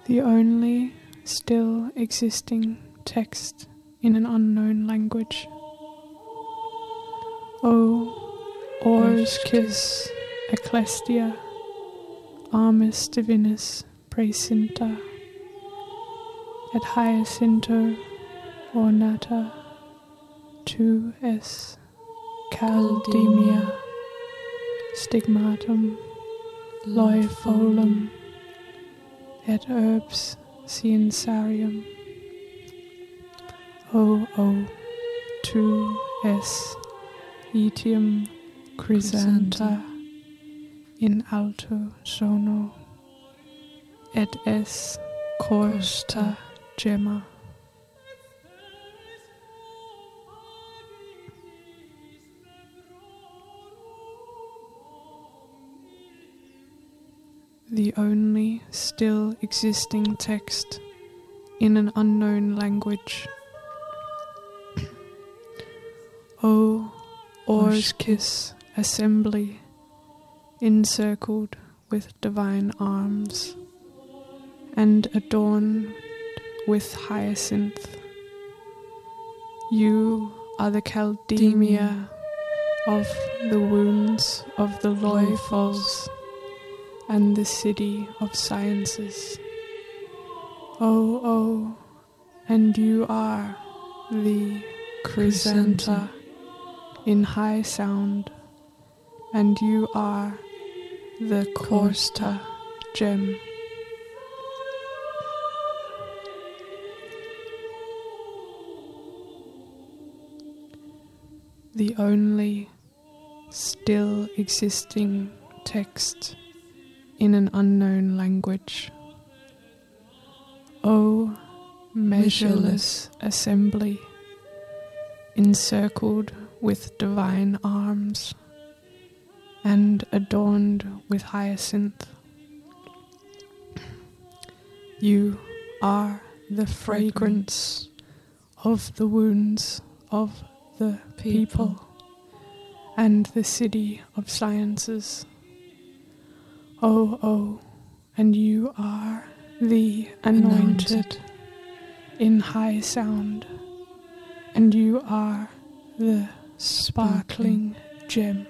the only still existing text in an unknown language. O ors quis ecclesia armis divinis praesinta et hyacinto ornata tu es caldemia stigmatum loifolum et herbs sciensarium. O tu es etium chrysanta in alto sono et es corsta gemma. The only still existing text in an unknown language. O Orskis assembly, encircled with divine arms and adorned with hyacinth, you are the Caldemia of the wounds of the Loifols and the city of sciences. Oh, and you are the Chrysanta in high sound, and you are the Corsta gem. The only still existing text in an unknown language. O measureless assembly, encircled with divine arms and adorned with hyacinth, you are the fragrance of the wounds of the people and the city of sciences. Oh, and you are the anointed in high sound, and you are the sparkling gem.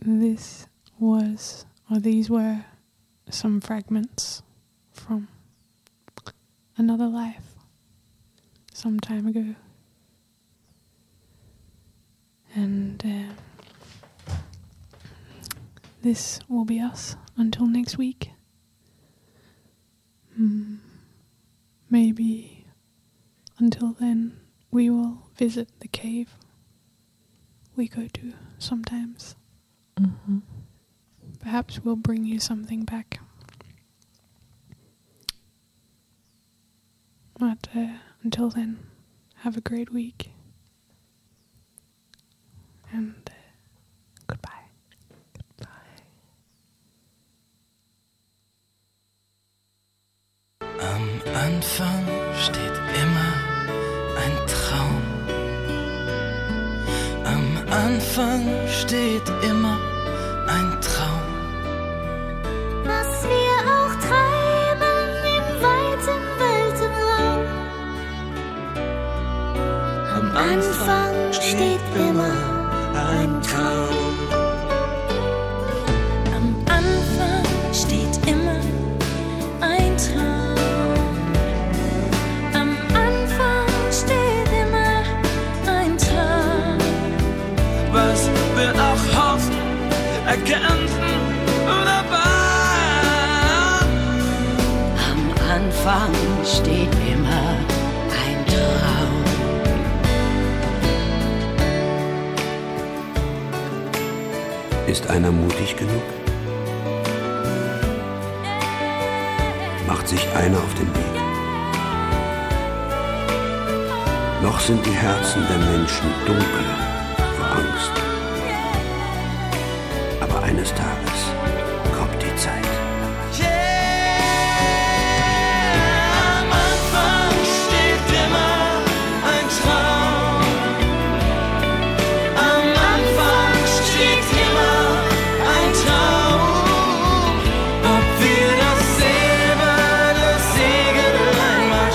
these were some fragments from another life some time ago. And this will be us until next week. Maybe until then we will visit the cave we go to sometimes. Mm-hmm. Perhaps we'll bring you something back. But until then, have a great week. And goodbye. Am Anfang steht immer ein Traum. Am Anfang steht immer ein Traum. Was wir auch treiben im weiten Weltenraum. Am Anfang steht immer ein Traum. Am Anfang steht immer ein Traum. Am Anfang steht immer ein Traum. Was wir auch hoffen, erkämpfen oder wahren. Am Anfang steht immer ein Traum. Ist einer mutig genug? Macht sich einer auf den Weg? Noch sind die Herzen der Menschen dunkel vor Angst. Aber eines Tages kommt die Zeit. Am Anfang steht immer ein Traum. Am Anfang steht immer ein Traum. Ob wir das silberne Segel einmal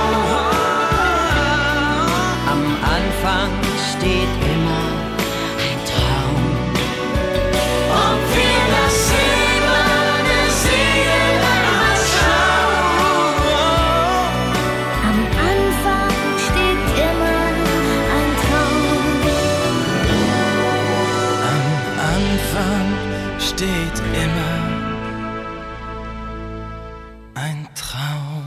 schauen. Am Anfang steht immer ein Traum. Ob wir das silberne Segel einmal schauen. Am Anfang steht immer ein Traum. Am Anfang steht immer ein Traum.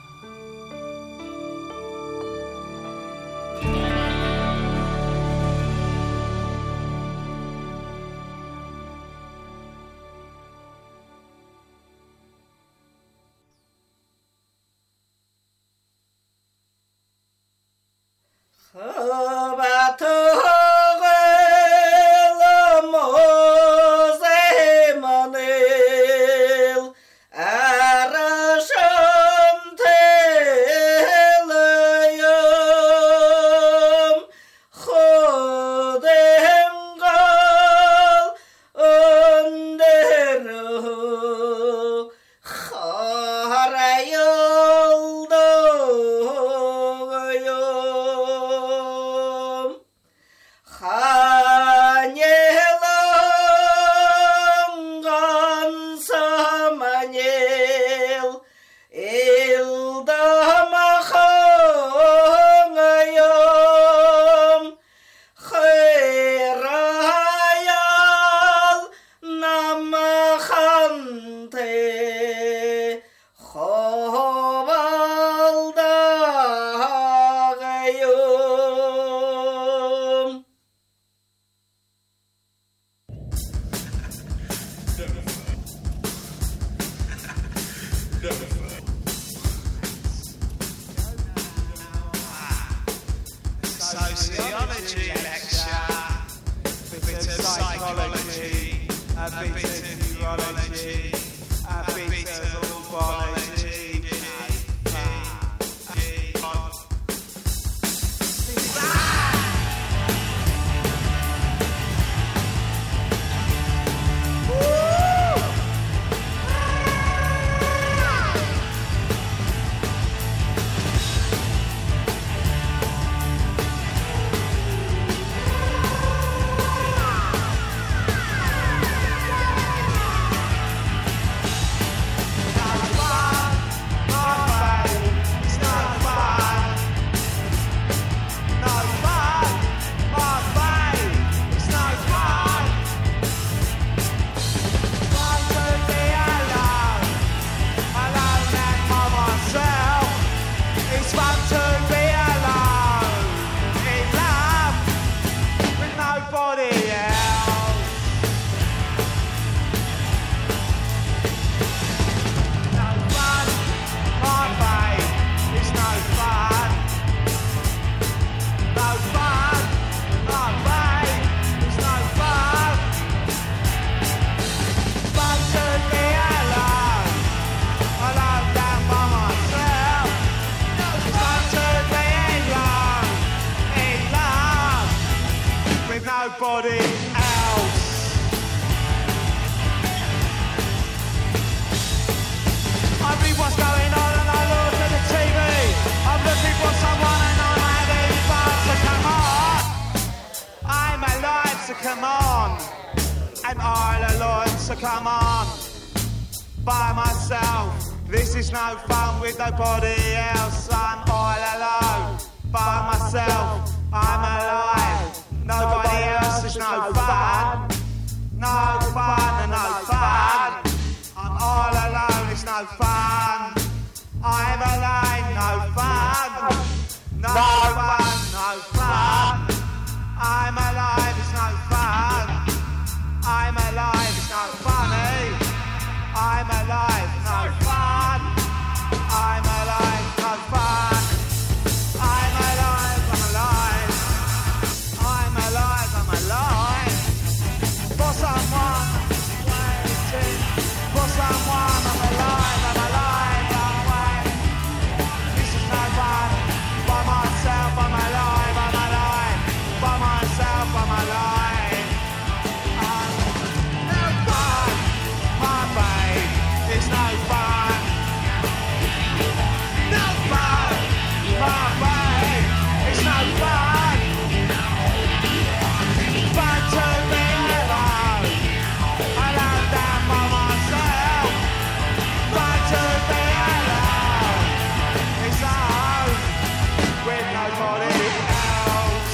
Sociology lecture, a bit of psychology, a bit of neurology, a bit of ufology. come on. I'm all alone, so come on. By myself, this is no fun with nobody else. I'm all alone, by myself, I'm alive. Nobody else is no fun. No fun and no fun. I'm all alone, it's no fun. I'm alive, no fun. No fun, no fun. I'm alive, it's no fun. I'm alive, it's no funny. I'm alive, no fun. I'm alive, no fun. I'm alive, I'm alive. I'm alive, I'm alive. For someone waiting. For someone, I'm alive, I'm alive, I'm waiting. This is no fun. By myself, I'm alive, I'm alive. By myself, I'm alive. No fun, my babe. It's no fun. No fun, my babe. It's no fun. Fun to be alone. Alone down by myself. Fun to be alone. It's home with nobody else.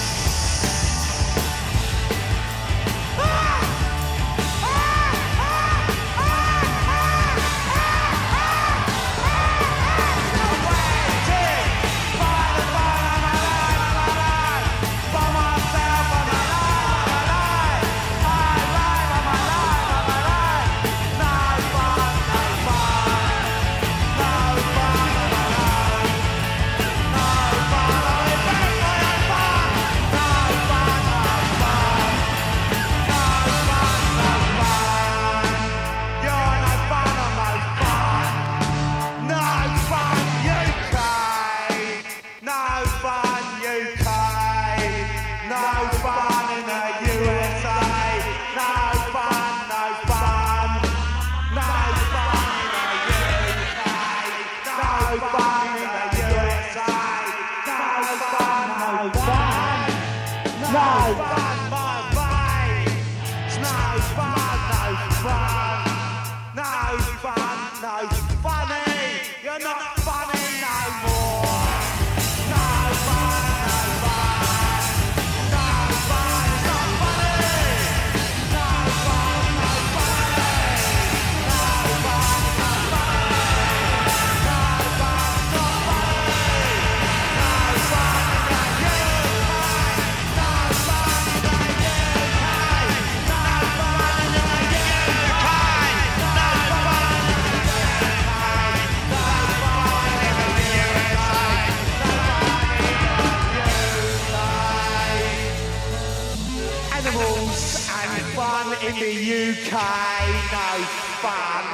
In the UK, no fun.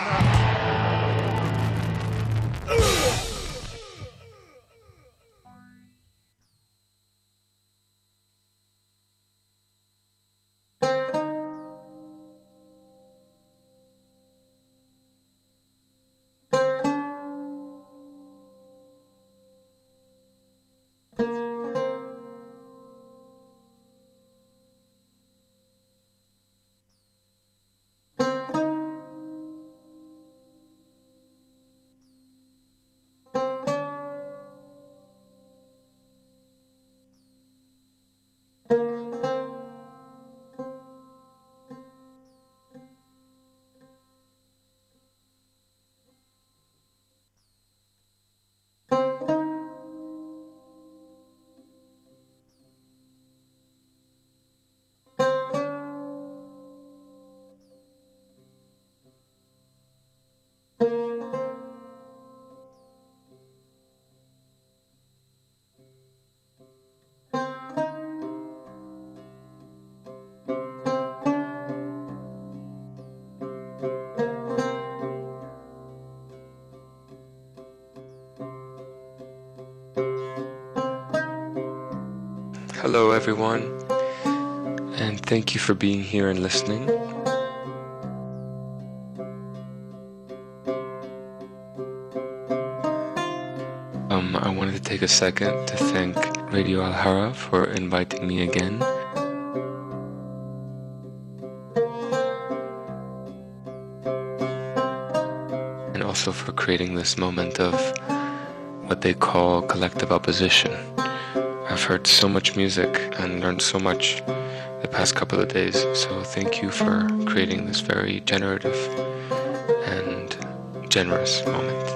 Hello everyone, and thank you for being here and listening. I wanted to take a second to thank Radio Al Hara for inviting me again. also for creating this moment of what they call collective opposition. I've heard so much music and learned so much the past couple of days, so thank you for creating this very generative and generous moment.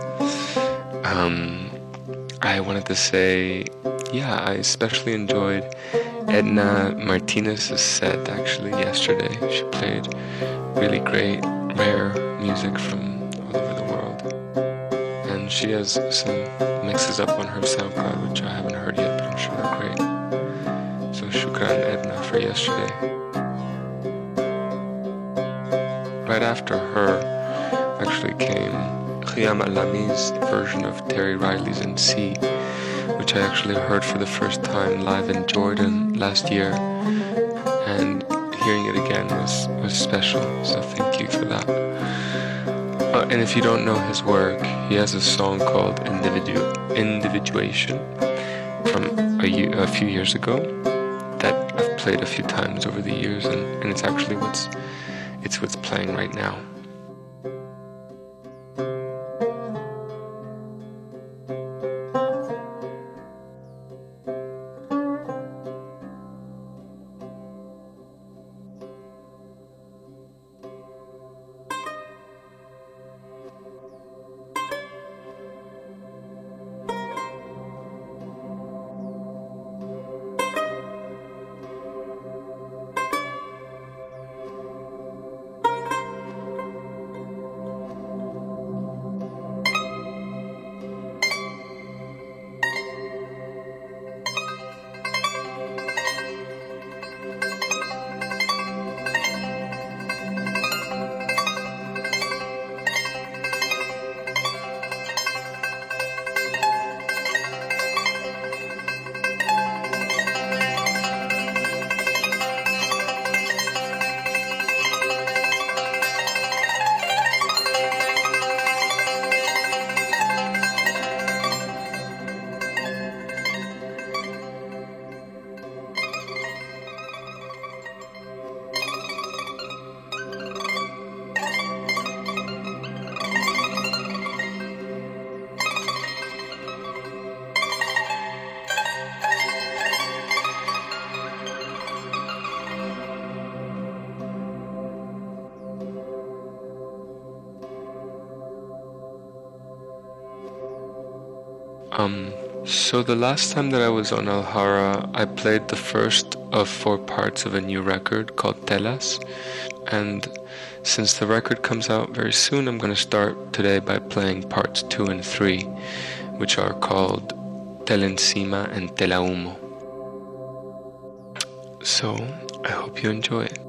I wanted to say, I especially enjoyed Edna Martinez's set actually yesterday. She played really great, rare music from all over the world. And she has some mixes up on her SoundCloud, which I haven't heard yet, but I'm sure they're great. So shukran Edna for yesterday. Right after her actually came Khiam Alami's version of Terry Riley's In C, which I actually heard for the first time live in Jordan last year, and hearing it again was special, so thank you for that. And if you don't know his work, he has a song called Individuation from a few years ago that I've played a few times over the years, and it's actually what's playing right now. So the last time that I was on Alhara, I played the first of 4 parts of a new record called Telas, and since the record comes out very soon, I'm going to start today by playing parts 2 and 3, which are called Tel Encima and Tela Humo. So, I hope you enjoy it.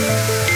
Thank you.